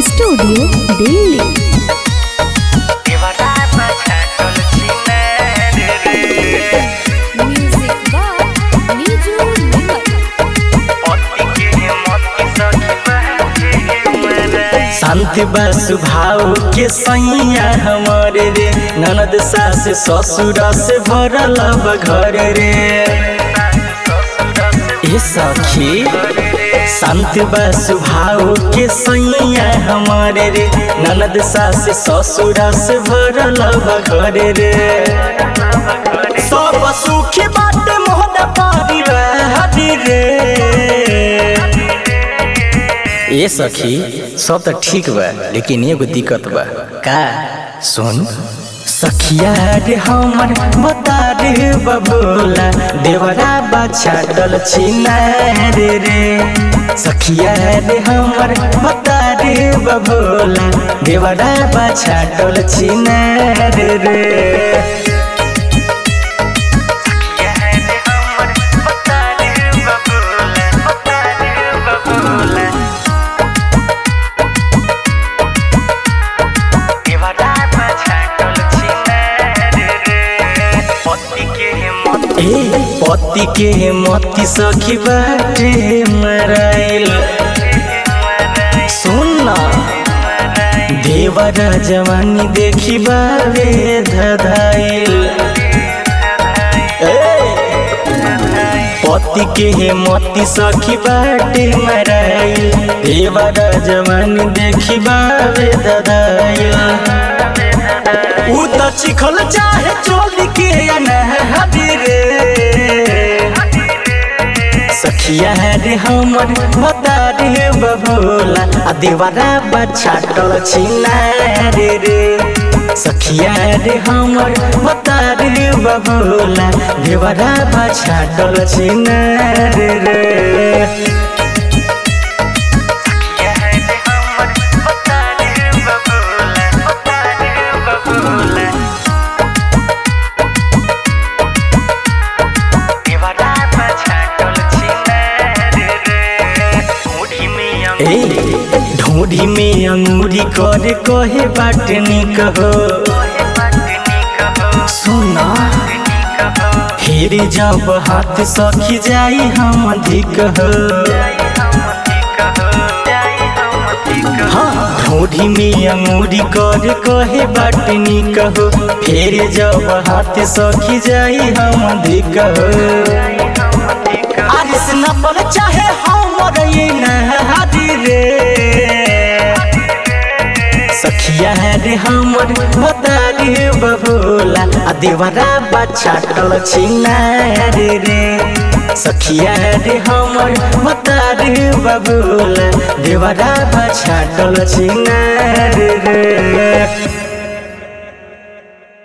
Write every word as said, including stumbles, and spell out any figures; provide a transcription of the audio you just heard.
Studio Delhi. Music by Neeju Nimal. शांति बा स्वभाव के सैया हमारे रे, ननद सास ससुर से भरल बा घर रे। ए सखी शांति बा स्वभाव के सैया हमारे रे, ननद सास ससुर से भरल बा घर रे। सब सुखी बाटे मोहन परिवार रे। ए सखी सब तो ठीक बा, लेकिन एगो दिक्कत बा। का सुन सखिया रे हमर बता रे बबोला, देवरा बाछा डल छिना रे रे। सखिया रे हमर बता रे बबोला, देवरा बाछा डल छिना रे रे। पति के मती सखी बाटे मराइल। सुन देवरा जवानी देखी बावे धधाइल। पति के मती सखी बाटे मराइल, देवरा जवानी देखी बावे धधाइल। उ त चिखल चाहे चोली के अनहदी रे। सखिया रे हमर बता रे बबोला, आ देवरा बाछा डल छिना रे रे। सखिया रे हमर बता रे बबोला, देवरा बाछा डल छिना रे रे। ढूंढी में अंगूरी करे कहे बाट निक हो। सुना फिर जब हाथ सखी जाई हम अधिक हो। हाँ ढूंढी में अंगूरी करे कहे बाट निक हो, फिर जब हाथ सखी जाई हम अधिक हो। आरिस नपल चाहे हमर ये नहादी रे। सखिया रे हमर बता रे बबोला, आ देवरा बाछा डल छिना रे रे। सखिया रे हमर बता रे बबोला, देवरा बाछा डल छिना रे रे।